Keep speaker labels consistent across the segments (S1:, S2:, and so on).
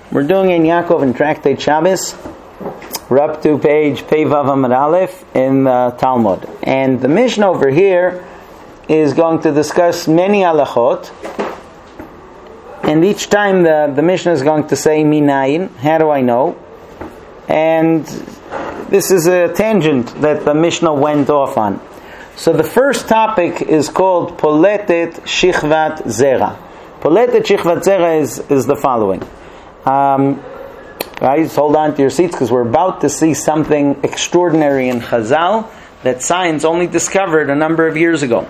S1: We're doing in Yaakov and Tractate Shabbos. We're up to page Pei Vav Amud Aleph in the Talmud. And the Mishnah over here is going to discuss many halachot. And each time the Mishnah is going to say minayin, how do I know? And this is a tangent that the Mishnah went off on. So the first topic is called Poletet Shichvat Zera. Poletet Shichvat Zera is the following. Guys, hold on to your seats because we're about to see something extraordinary in Chazal that science only discovered a number of years ago.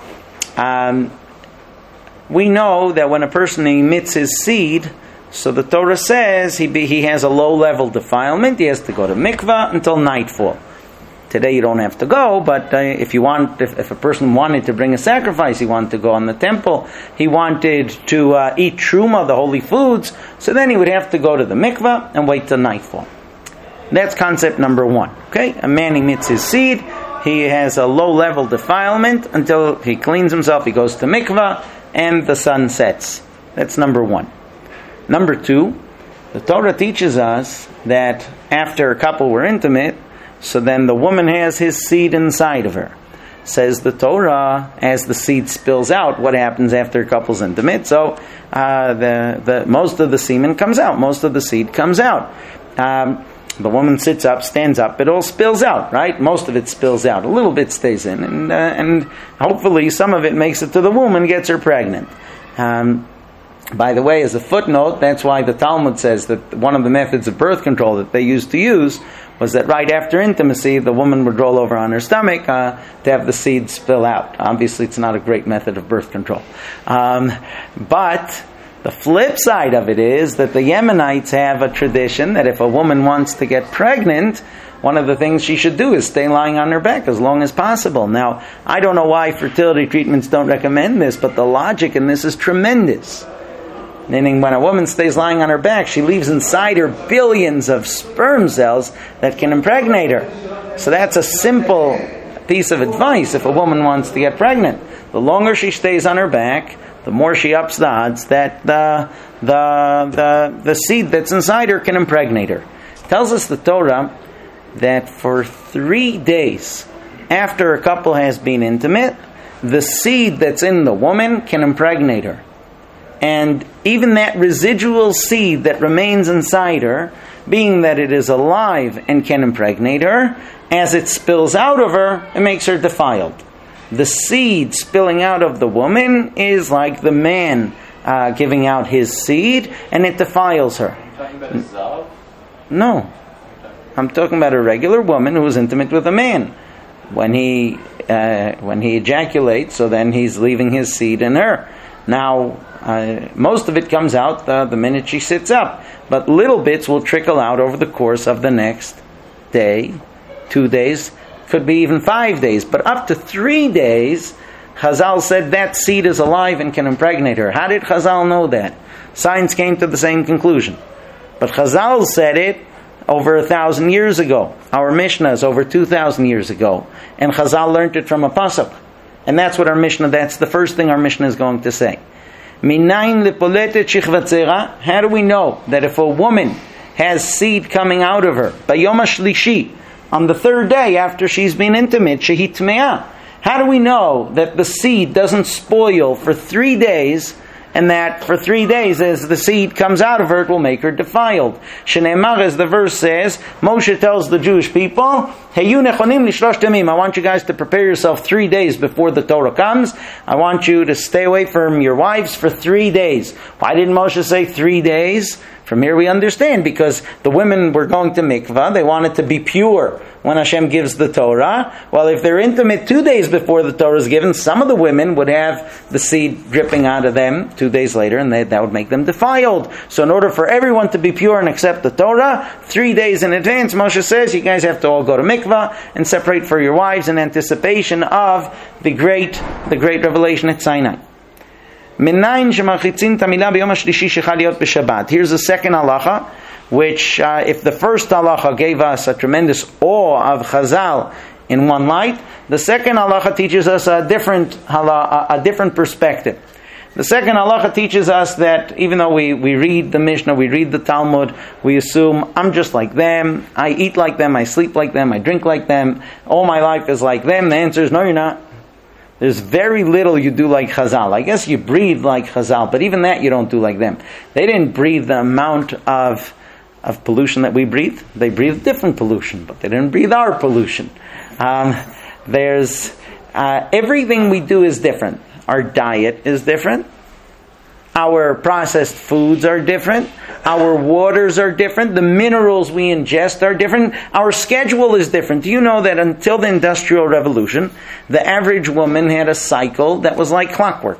S1: We know that when a person emits his seed, so the Torah says he has a low-level defilement. He has to go to mikvah until nightfall. Today you don't have to go, but if a person wanted to bring a sacrifice, he wanted to go on the temple, he wanted to eat truma, the holy foods, so then he would have to go to the mikvah and wait till nightfall. That's concept number one. Okay, a man emits his seed, he has a low-level defilement until he cleans himself, he goes to mikvah, and the sun sets. That's number one. Number two, the Torah teaches us that after a couple were intimate, so then the woman has his seed inside of her. Says the Torah, as the seed spills out, what happens after a couple's intimate? So the most of the semen comes out, most of the seed comes out. The woman sits up, stands up, it all spills out, right? Most of it spills out. A little bit stays in, and hopefully some of it makes it to the womb and gets her pregnant. By the way, as a footnote, that's why the Talmud says that one of the methods of birth control that they used to use was that right after intimacy, the woman would roll over on her stomach to have the seed spill out. Obviously, it's not a great method of birth control. But the flip side of it is that the Yemenites have a tradition that if a woman wants to get pregnant, one of the things she should do is stay lying on her back as long as possible. Now, I don't know why fertility treatments don't recommend this, but the logic in this is tremendous. Meaning when a woman stays lying on her back, she leaves inside her billions of sperm cells that can impregnate her. So that's a simple piece of advice if a woman wants to get pregnant. The longer she stays on her back, the more she ups the odds that the seed that's inside her can impregnate her. It tells us the Torah that for 3 days after a couple has been intimate, the seed that's in the woman can impregnate her. And even that residual seed that remains inside her, being that it is alive and can impregnate her, as it spills out of her, it makes her defiled. The seed spilling out of the woman is like the man giving out his seed, and it defiles her. Are you talking about a zav? No. I'm talking about a regular woman who is intimate with a man. When he ejaculates, so then he's leaving his seed in her. Now, most of it comes out the minute she sits up, but little bits will trickle out over the course of the next day, 2 days, could be even 5 days, but up to 3 days, Chazal said that seed is alive and can impregnate her. How did Chazal know that? Science came to the same conclusion. But Chazal said it over 1,000 years ago. Our Mishnah is over 2,000 years ago. And Chazal learned it from a pasuk. And that's what that's the first thing our Mishnah is going to say. Minayin lepoletet shichvat zera. How do we know that if a woman has seed coming out of her, bayom hashlishi, on the third day after she's been intimate, shehi tmeah? How do we know that the seed doesn't spoil for 3 days, and that for 3 days, as the seed comes out of her, it will make her defiled? Shneimar, as the verse says, Moshe tells the Jewish people, Heyu nechonim lishlosh temim. I want you guys to prepare yourself 3 days before the Torah comes. I want you to stay away from your wives for 3 days. Why didn't Moshe say 3 days? From here we understand, because the women were going to mikvah, they wanted to be pure when Hashem gives the Torah. Well, if they're intimate 2 days before the Torah is given, some of the women would have the seed dripping out of them 2 days later, and that would make them defiled. So in order for everyone to be pure and accept the Torah, 3 days in advance, Moshe says, you guys have to all go to mikvah and separate for your wives in anticipation of the great revelation at Sinai. Here's the second halacha, which if the first halacha gave us a tremendous awe of Chazal in one light, the second halacha teaches us a different perspective. The second halacha teaches us that even though we read the Mishnah, we read the Talmud, we assume I'm just like them, I eat like them, I sleep like them, I drink like them, all my life is like them. The answer is no, you're not. There's very little you do like Chazal. I guess you breathe like Chazal, but even that you don't do like them. They didn't breathe the amount of pollution that we breathe. They breathed different pollution, but they didn't breathe our pollution. Everything we do is different. Our diet is different. Our processed foods are different. Our waters are different. The minerals we ingest are different. Our schedule is different. Do you know that until the Industrial Revolution, the average woman had a cycle that was like clockwork?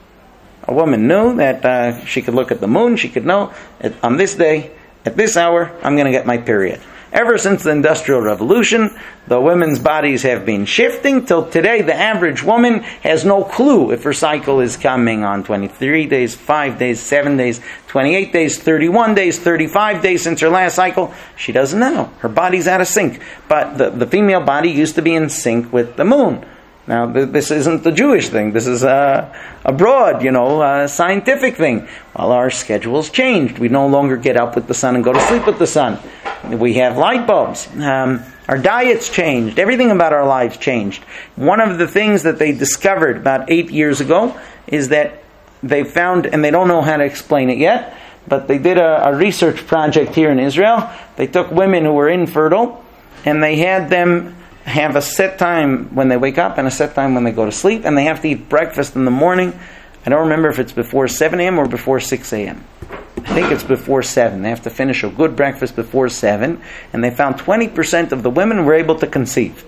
S1: A woman knew that she could look at the moon. She could know on this day, at this hour, I'm going to get my period. Ever since the Industrial Revolution, the women's bodies have been shifting. Till today, the average woman has no clue if her cycle is coming on 23 days, 5 days, 7 days, 28 days, 31 days, 35 days since her last cycle. She doesn't know. Her body's out of sync. But the female body used to be in sync with the moon. Now, this isn't the Jewish thing. This is a broad, scientific thing. Well, our schedules changed. We no longer get up with the sun and go to sleep with the sun. We have light bulbs. Our diets changed. Everything about our lives changed. One of the things that they discovered about 8 years ago is that they found, and they don't know how to explain it yet, but they did a research project here in Israel. They took women who were infertile, and they had them have a set time when they wake up and a set time when they go to sleep, and they have to eat breakfast in the morning. I don't remember if it's before 7 a.m. or before 6 a.m. I think it's before 7. They have to finish a good breakfast before 7, and they found 20% of the women were able to conceive.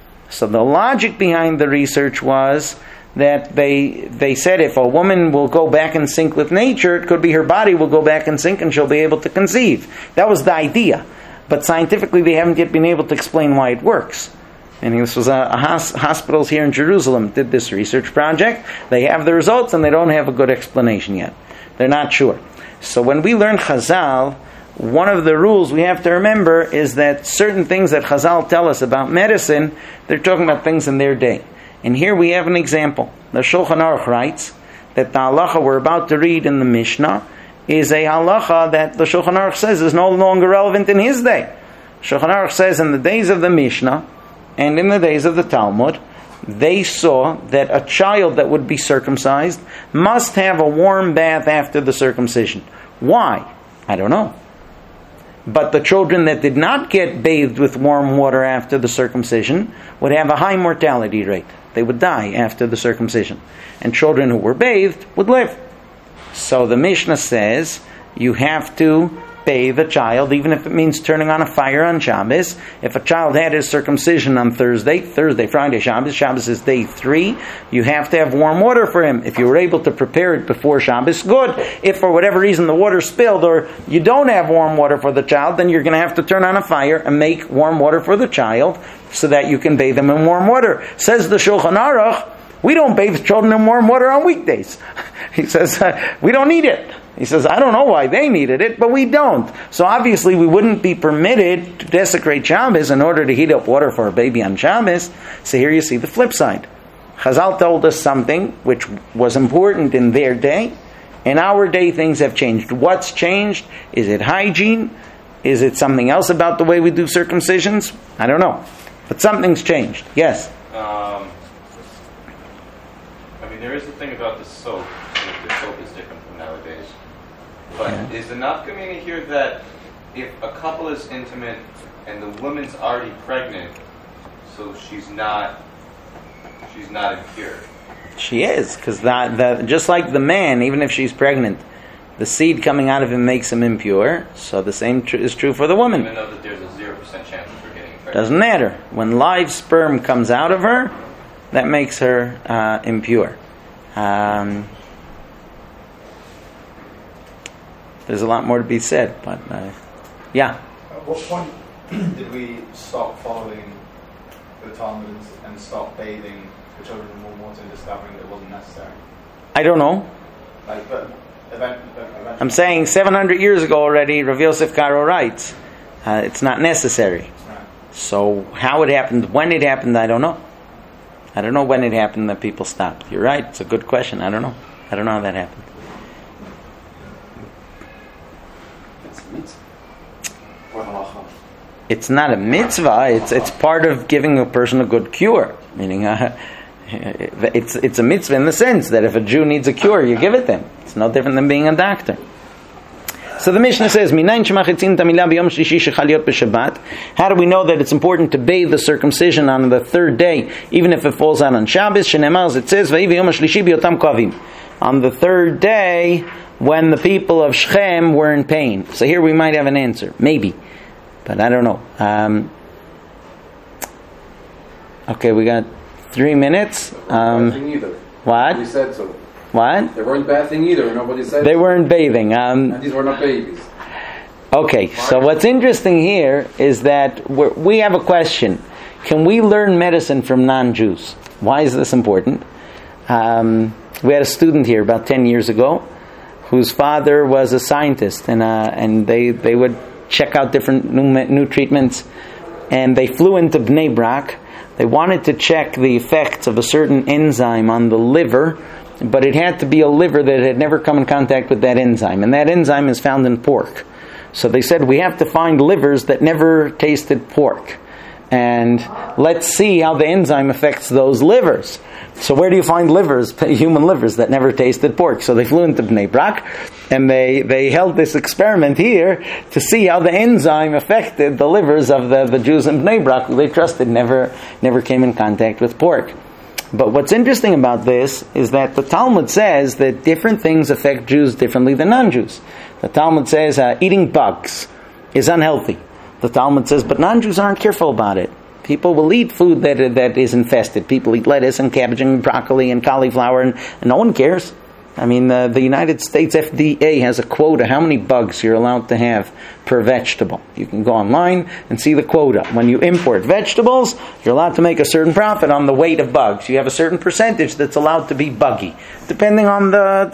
S1: So the logic behind the research was that they said if a woman will go back in sync with nature, it could be her body will go back in sync and she'll be able to conceive. That was the idea. But scientifically they haven't yet been able to explain why it works. And this was hospitals here in Jerusalem did this research project. They have the results and they don't have a good explanation yet. They're not sure. So when we learn Chazal, one of the rules we have to remember is that certain things that Chazal tell us about medicine, they're talking about things in their day. And here we have an example. The Shulchan Aruch writes that the halacha we're about to read in the Mishnah is a halacha that the Shulchan Aruch says is no longer relevant in his day. Shulchan Aruch says in the days of the Mishnah and in the days of the Talmud, they saw that a child that would be circumcised must have a warm bath after the circumcision. Why? I don't know. But the children that did not get bathed with warm water after the circumcision would have a high mortality rate. They would die after the circumcision. And children who were bathed would live. So the Mishnah says you have to bathe a child, even if it means turning on a fire on Shabbos. If a child had his circumcision on Thursday, Friday, Shabbos is day 3, you have to have warm water for him. If you were able to prepare it before Shabbos, good. If for whatever reason the water spilled or you don't have warm water for the child, then you're going to have to turn on a fire and make warm water for the child so that you can bathe him in warm water. Says the Shulchan Aruch, we don't bathe children in warm water on weekdays. He says, we don't need it. He says, I don't know why they needed it, but we don't. So obviously we wouldn't be permitted to desecrate Shabbos in order to heat up water for a baby on Shabbos. So here you see the flip side. Chazal told us something which was important in their day. In our day, things have changed. What's changed? Is it hygiene? Is it something else about the way we do circumcisions? I don't know. But something's changed. Yes?
S2: There is a thing about the soap. The soap is different from nowadays. But is the nafkamina here that if a couple is intimate and the woman's already pregnant, so she's not impure?
S1: She is, because just like the man, even if she's pregnant, the seed coming out of him makes him impure. So the same is true for the woman.
S2: Even though that there's a 0% chance of her getting pregnant.
S1: Doesn't matter. When live sperm comes out of her, that makes her impure. There's a lot more to be said, but yeah.
S3: At what point did we stop following the Talmud and stop bathing the children in warm water and discovering that it wasn't necessary?
S1: I don't know. I'm saying 700 years ago already, Rav Yosef Karo writes, it's not necessary.
S3: Right.
S1: So how it happened, when it happened, I don't know. I don't know when it happened that people stopped. You're right, it's a good question, I don't know. I don't know how that happened.
S4: It's mitzvah. Or halacha.
S1: It's not a mitzvah. It's part of giving a person a good cure. Meaning, it's a mitzvah in the sense that if a Jew needs a cure, you give it them. It's no different than being a doctor. So the Mishnah says, how do we know that it's important to bathe the circumcision on the third day, even if it falls out on Shabbos? It says, on the third day, when the people of Shechem were in pain. So here we might have an answer. Maybe. But I don't know. Okay, we got 3 minutes. What?
S4: We said so.
S1: What?
S4: They weren't bathing either. Nobody said
S1: they weren't bathing.
S4: And these were not babies.
S1: Okay, so what's interesting here is that we have a question. Can we learn medicine from non-Jews? Why is this important? We had a student here about 10 years ago whose father was a scientist, and they would check out different new treatments, and they flew into Bnei Brak. They wanted to check the effects of a certain enzyme on the liver, but it had to be a liver that had never come in contact with that enzyme, and that enzyme is found in pork. So they said, we have to find livers that never tasted pork, and let's see how the enzyme affects those livers. So where do you find livers, human livers, that never tasted pork? So they flew into Bnei Brak, and they held this experiment here to see how the enzyme affected the livers of the Jews in Bnei Brak, who they trusted never came in contact with pork. But what's interesting about this is that the Talmud says that different things affect Jews differently than non-Jews. The Talmud says eating bugs is unhealthy. The Talmud says, but non-Jews aren't careful about it. People will eat food that is infested. People eat lettuce and cabbage and broccoli and cauliflower, and no one cares. I mean, the United States FDA has a quota how many bugs you're allowed to have per vegetable. You can go online and see the quota. When you import vegetables, you're allowed to make a certain profit on the weight of bugs. You have a certain percentage that's allowed to be buggy, depending on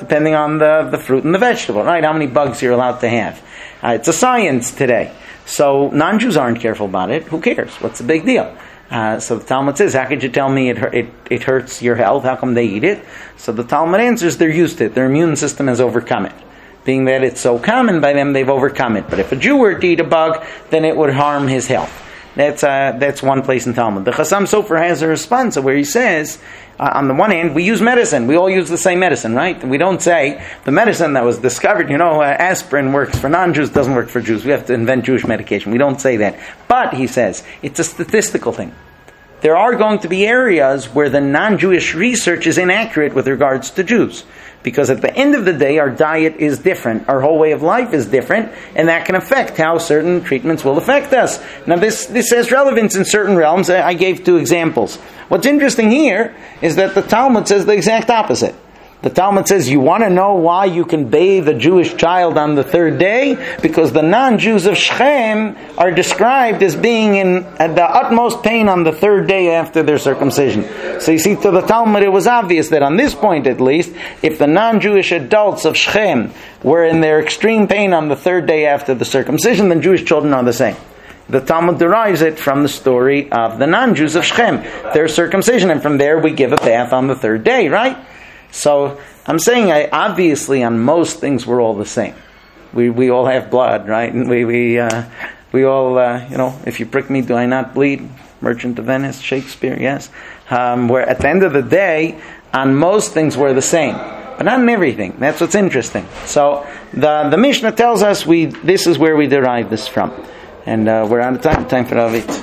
S1: the fruit and the vegetable, right? How many bugs you're allowed to have. It's a science today. So non-Jews aren't careful about it. Who cares? What's the big deal? So the Talmud says, how could you tell me it hurts your health? How come they eat it? So the Talmud answers, they're used to it. Their immune system has overcome it. Being that it's so common by them, they've overcome it. But if a Jew were to eat a bug, then it would harm his health. That's one place in Talmud. The Chassam Sofer has a response where he says, on the one hand, we use medicine. We all use the same medicine, right? We don't say the medicine that was discovered, aspirin works for non-Jews, doesn't work for Jews. We have to invent Jewish medication. We don't say that. But, he says, it's a statistical thing. There are going to be areas where the non-Jewish research is inaccurate with regards to Jews. Because at the end of the day, our diet is different. Our whole way of life is different. And that can affect how certain treatments will affect us. Now this has relevance in certain realms. I gave 2 examples. What's interesting here is that the Talmud says the exact opposite. The Talmud says, you want to know why you can bathe a Jewish child on the third day? Because the non-Jews of Shechem are described as being in the utmost pain on the third day after their circumcision. So you see, to the Talmud it was obvious that on this point at least, if the non-Jewish adults of Shechem were in their extreme pain on the third day after the circumcision, then Jewish children are the same. The Talmud derives it from the story of the non-Jews of Shechem, their circumcision, and from there we give a bath on the third day, right? So I'm saying, obviously, on most things we're all the same. We all have blood, right? And we all, if you prick me, do I not bleed? Merchant of Venice, Shakespeare, yes. Where at the end of the day, on most things we're the same, but not in everything. That's what's interesting. So the Mishnah tells us this is where we derive this from, and we're out of time. Time for Ravit.